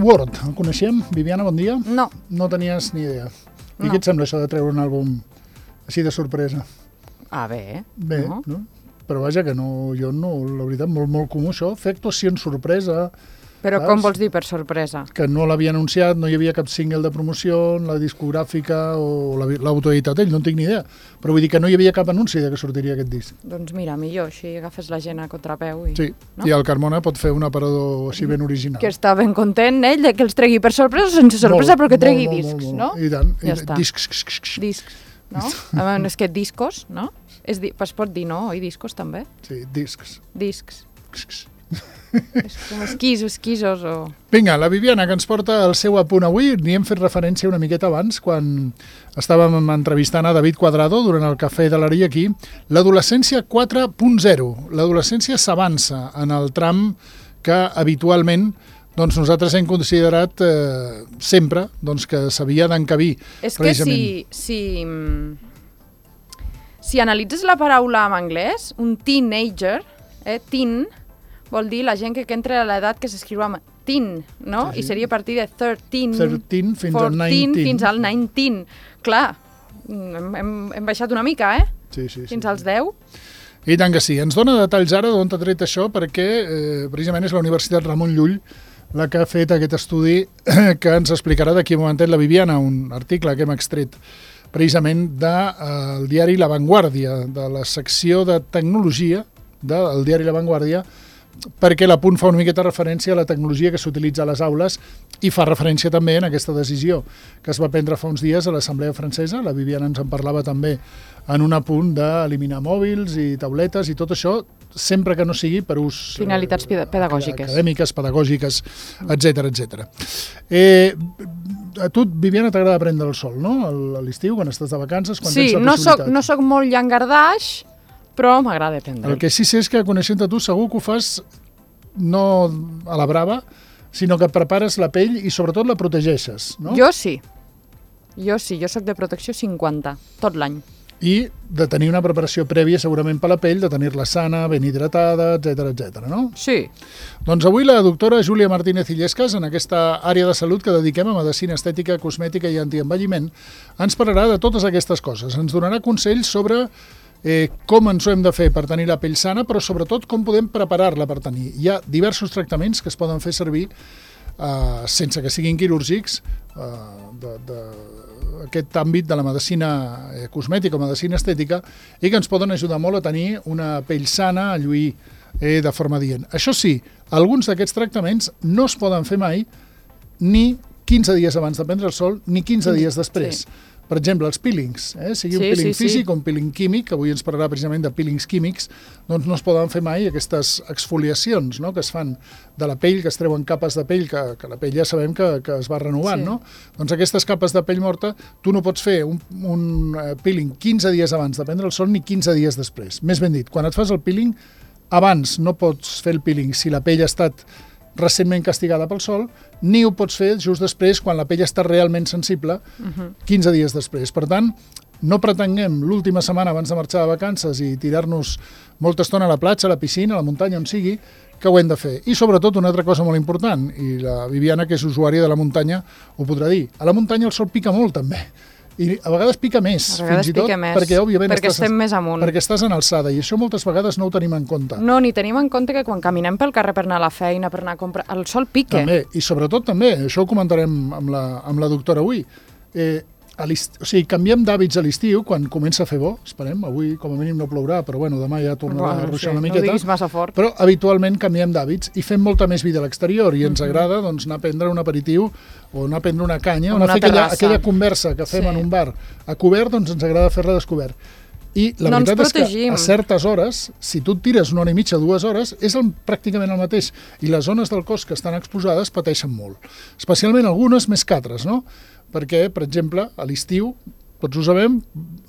Word, el coneixem? Viviana, bon dia. No. No tenies ni idea. I No. què et sembla això de treure un àlbum així de sorpresa? Bé. Bé, no? Però vaja, que no, jo no, la veritat, molt comú això, fer actuacions sorpresa. Però saps? com vols dir per sorpresa? Que no l'havia anunciat, no hi havia cap single de promoció, la discogràfica o l'autoeditat, no en tinc ni idea. Però vull dir que no hi havia cap anunci de que sortiria aquest disc. Doncs mira, millor, així agafes la gent a contrapeu. Sí, no? I el Carmona pot fer un aparador així ben original. Que està ben content ell de que els tregui per sorpresa o sense sorpresa, però que tregui discs, no? I tant, Ja està. discs. Discs, no? És que discos, no? Es pot dir, no? Oi, discos també? Sí, discs. Discs. És com esquisos o... Vinga, la Viviana, que ens porta el seu apunt avui, n'hi hem fet referència una miqueta abans, quan estàvem entrevistant a David Cuadrado durant el Cafè de l'Ari aquí, l'adolescència 4.0. L'adolescència s'avança en el tram que habitualment doncs nosaltres hem considerat sempre doncs, que s'havia d'encabir. És que si analitzes la paraula en anglès, un teenager, teen, vol dir la gent que entra a l'edat que s'escriu amb teen, no? Sí. I seria a partir de 13 fins al 19. Fins al 19. Clar, hem baixat una mica, Sí. Fins als 10. I tant que sí. Ens dona detalls ara d'on t'ha tret això, perquè precisament és la Universitat Ramon Llull la que ha fet aquest estudi que ens explicarà d'aquí un momentet la Viviana, un article que hem extret precisament del diari La Vanguardia, de la secció de tecnologia del diari La Vanguardia, perquè l'apunt fa una miqueta referència a la tecnologia que s'utilitza a les aules i fa referència també en aquesta decisió que es va prendre fa uns dies a l'Assemblea Francesa. La Viviana ens en parlava també en un apunt d'eliminar mòbils i tauletes i tot això, sempre que no sigui per ús... Finalitats pedagògiques. Acadèmiques, pedagògiques, etc. A tu, Viviana, t'agrada prendre el sol, no? A l'estiu, quan estàs de vacances, quan tens la possibilitat. No soc molt llangardaix, però m'agrada prendre. El que sí sé és que, coneixent-te tu, segur que ho fas no a la brava, sinó que prepares la pell i sobretot la protegeixes, no? Jo sí, jo soc de protecció 50, tot l'any. I de tenir una preparació prèvia segurament per la pell, de tenir-la sana, ben hidratada, etc, no? Sí. Doncs avui la doctora Júlia Martínez Illescas, en aquesta àrea de salut que dediquem a medicina estètica, cosmètica i antienvelliment, ens parlarà de totes aquestes coses. Ens donarà consells sobre com ens ho hem de fer per tenir la pell sana, però sobretot com podem preparar-la per tenir. Hi ha diversos tractaments que es poden fer servir sense que siguin quirúrgics d'aquest àmbit de la medicina cosmètica o medicina estètica i que ens poden ajudar molt a tenir una pell sana, a lluir de forma dient. Això sí, alguns d'aquests tractaments no es poden fer mai ni 15 dies abans de prendre el sol ni 15 dies després. Sí. Per exemple, els peelings, sigui un peeling físic o un peeling químic, que avui ens parlarà precisament de peelings químics, doncs no es poden fer mai aquestes exfoliacions, no?, que es fan de la pell, que es treuen capes de pell, que la pell ja sabem que es va renovant, no? Doncs aquestes capes de pell morta, tu no pots fer un peeling 15 dies abans de prendre el sol ni 15 dies després. Més ben dit, quan et fas el peeling, abans no pots fer el peeling si la pell ha estat recentment castigada pel sol, ni ho pots fer just després, quan la pell està realment sensible, 15 dies després. Per tant, no pretenguem l'última setmana abans de marxar de vacances i tirar-nos molta estona a la platja, a la piscina, a la muntanya, on sigui, que ho hem de fer. I sobretot una altra cosa molt important, i la Viviana, que és usuària de la muntanya, ho podrà dir. A la muntanya el sol pica molt, també. I a vegades pica més, fins i tot, perquè òbviament estem més amunt. Perquè estàs en alçada, i això moltes vegades no ho tenim en compte. No, ni tenim en compte que quan caminem pel carrer per anar a la feina, per anar a comprar, el sol pica. També, i sobretot també, això ho comentarem amb la doctora avui, o sigui, canviem d'hàbits a l'estiu quan comença a fer bo, esperem, avui com a mínim no plourà, però bueno, demà ja tornarà a ruixar una miqueta. No diguis massa fort. Però habitualment canviem d'hàbits i fem molta més vida a l'exterior i ens agrada doncs, anar a prendre un aperitiu o anar a prendre una canya, o anar a fer aquella conversa que fem en un bar a cobert, doncs ens agrada fer-la descobert. I la veritat és que a certes hores, si tu et tires una hora i mitja, 2 hores, és pràcticament el mateix. I les zones del cos que estan exposades pateixen molt. Especialment algunes més que altres, no? Perquè, per exemple, a l'estiu, tots ho sabem,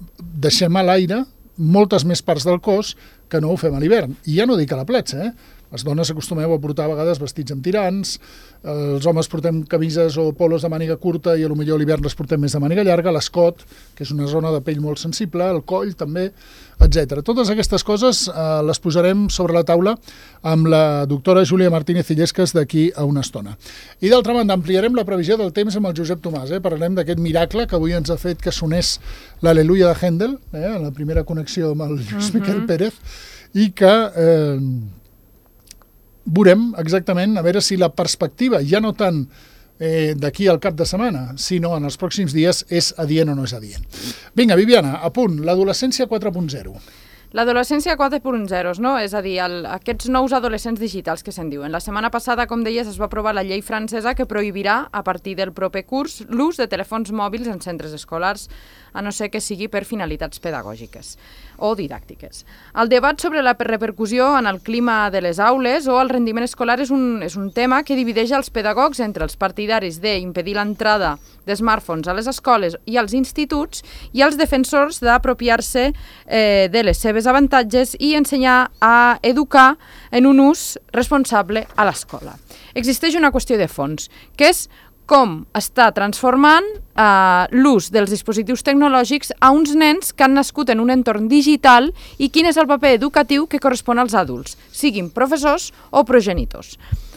deixem a l'aire moltes més parts del cos que no ho fem a l'hivern. I ja no dic a la platja, Les dones acostumeu a portar a vegades vestits amb tirants, els homes portem camises o polos de màniga curta i potser a l'hivern les portem més de màniga llarga, l'escot, que és una zona de pell molt sensible, el coll també, etc. Totes aquestes coses les posarem sobre la taula amb la doctora Júlia Martínez Illescas d'aquí a una estona. I d'altra banda, ampliarem la previsió del temps amb el Josep Tomàs. Parlarem d'aquest miracle que avui ens ha fet que sonés l'Al·leluia de Händel, en la primera connexió amb el Lluís Miquel Pérez, i que veurem exactament a veure si la perspectiva, ja no tant d'aquí al cap de setmana, sinó en els pròxims dies, és adient o no és adient. Vinga, Viviana, a punt, l'adolescència 4.0. L'adolescència 4.0, no? És a dir, aquests nous adolescents digitals que se'n diuen. La setmana passada, com deies, es va aprovar la llei francesa que prohibirà, a partir del proper curs, l'ús de telèfons mòbils en centres escolars, a no ser que sigui per finalitats pedagògiques o didàctiques. El debat sobre la repercussió en el clima de les aules o el rendiment escolar és un tema que divideix els pedagogs entre els partidaris d'impedir l'entrada de smartphones a les escoles i als instituts i els defensors d'apropiar-se de les seves avantatges i ensenyar a educar en un ús responsable a l'escola. Existeix una qüestió de fons, que és com està transformant l'ús dels dispositius tecnològics a uns nens que han nascut en un entorn digital i quin és el paper educatiu que correspon als adults, siguin professors o progenitors.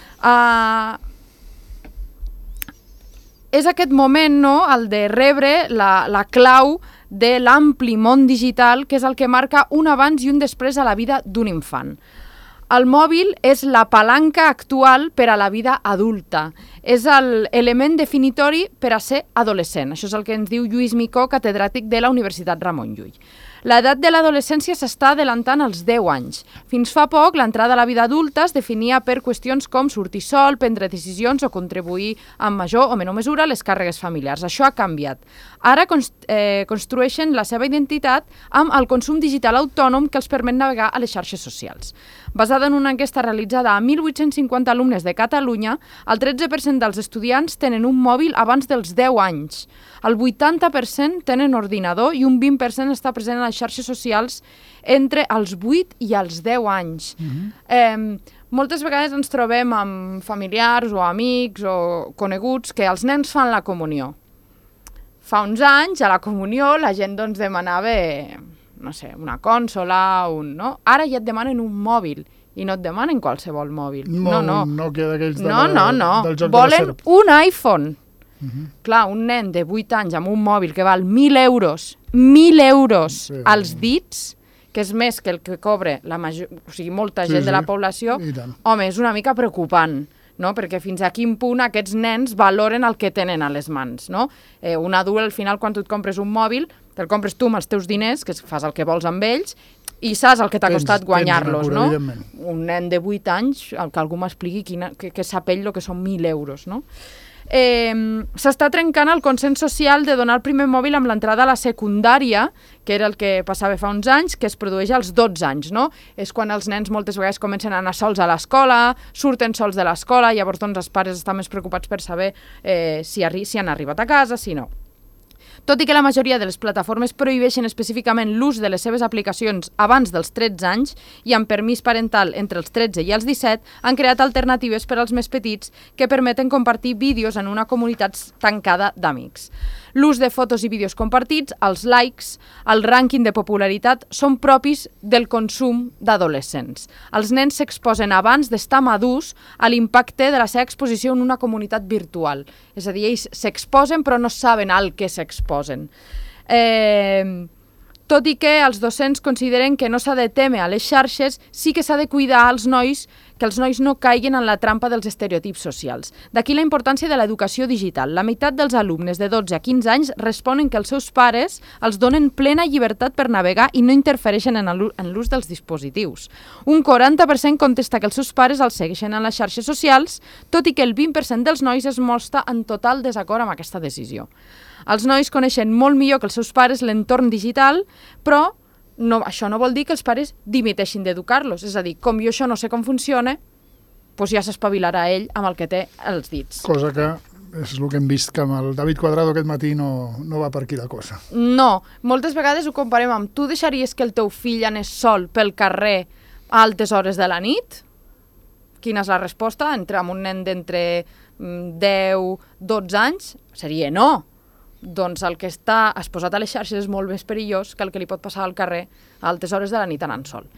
És aquest moment, no?, el de rebre la clau de l'ampli món digital, que és el que marca un abans i un després a la vida d'un infant. El mòbil és la palanca actual per a la vida adulta. És l'element definitori per a ser adolescent. Això és el que ens diu Lluís Micó, catedràtic de la Universitat Ramon Llull. L'edat de l'adolescència s'està adelantant als 10 anys. Fins fa poc, l'entrada a la vida adulta es definia per qüestions com sortir sol, prendre decisions o contribuir en major o menor mesura a les càrregues familiars. Això ha canviat. Ara construeixen la seva identitat amb el consum digital autònom que els permet navegar a les xarxes socials. Basada en una enquesta realitzada a 1.850 alumnes de Catalunya, el 13% dels estudiants tenen un mòbil abans dels 10 anys. El 80% tenen ordinador i un 20% està present a les xarxes socials entre els 8 i els 10 anys. Moltes vegades ens trobem amb familiars o amics o coneguts que els nens fan la comunió. Fa uns anys, a la comunió, la gent doncs demanava, no sé, una consola, no? Ara ja et demanen un mòbil i no et demanen qualsevol mòbil. No. No queda aquells del joc de la volen serp. un iPhone. Clar, un nen de 8 anys amb un mòbil que val 1.000 euros, 1.000 euros als dits, que és més que el que cobra molta gent de la població, home, és una mica preocupant, no? Perquè fins a quin punt aquests nens valoren el que tenen a les mans, no? Un adult, al final, quan tu et compres un mòbil, te'l compres tu amb els teus diners, que fas el que vols amb ells, i saps el que t'ha costat guanyar-los, no? Un nen de 8 anys, que algú m'expliqui que sap ell el que són 1.000 euros, no? S'està trencant el consens social de donar el primer mòbil amb l'entrada a la secundària, que era el que passava fa uns anys, que es produeix als 12 anys, no? És quan els nens moltes vegades comencen a anar sols a l'escola, surten sols de l'escola, llavors doncs els pares estan més preocupats per saber si han arribat a casa, si no. Tot i que la majoria de les plataformes prohibeixen específicament l'ús de les seves aplicacions abans dels 13 anys i amb permís parental entre els 13 i els 17, han creat alternatives per als més petits que permeten compartir vídeos en una comunitat tancada d'amics. L'ús de fotos i vídeos compartits, els likes, el rànquing de popularitat són propis del consum d'adolescents. Els nens s'exposen abans d'estar madurs a l'impacte de la seva exposició en una comunitat virtual. És a dir, ells s'exposen però no saben al que s'exposen. Tot i que els docents consideren que no s'ha de témer a les xarxes, sí que s'ha de cuidar als nois, que els nois no caiguin en la trampa dels estereotips socials. D'aquí la importància de l'educació digital. La meitat dels alumnes de 12 a 15 anys responen que els seus pares els donen plena llibertat per navegar i no interfereixen en l'ús dels dispositius. Un 40% contesta que els seus pares els segueixen en les xarxes socials, tot i que el 20% dels nois es mostra en total desacord amb aquesta decisió. Els nois coneixen molt millor que els seus pares l'entorn digital, però això no vol dir que els pares dimiteixin d'educar-los. És a dir, com jo això no sé com funciona, doncs ja s'espavilarà ell amb el que té als dits. Cosa que és el que hem vist, que amb el David Cuadrado aquest matí no va per aquí la cosa. No, moltes vegades ho comparem amb tu deixaries que el teu fill anés sol pel carrer a altes hores de la nit? quina és la resposta? Amb un nen d'entre 10-12 anys seria no. Doncs el que està exposat a les xarxes és molt més perillós que el que li pot passar al carrer a altes hores de la nit anant sol.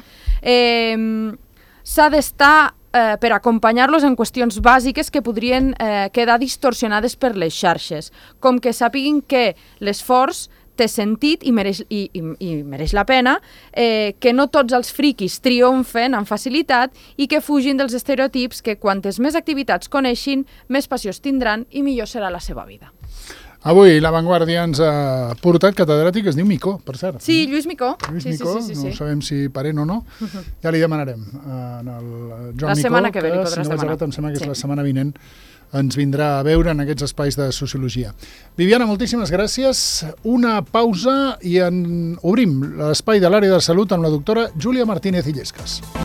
S'ha d'estar per acompanyar-los en qüestions bàsiques que podrien quedar distorsionades per les xarxes, com que sàpiguin que l'esforç té sentit i mereix la pena, que no tots els friquis triomfen amb facilitat i que fugin dels estereotips que quantes més activitats coneixin, més passions tindran i millor serà la seva vida. Avui La Vanguardia ens ha portat catedràtic que es diu Micó, per cert. Sí, Lluís Micó. Lluís Micó, no sabem si parent o no. Ja li demanarem al Joan Micó, la setmana que ve li podràs si no vaig demanar. em sembla que és la setmana vinent, ens vindrà a veure en aquests espais de sociologia. Viviana, moltíssimes gràcies. Una pausa i obrim l'espai de l'àrea de salut amb la doctora Júlia Martínez Illescas.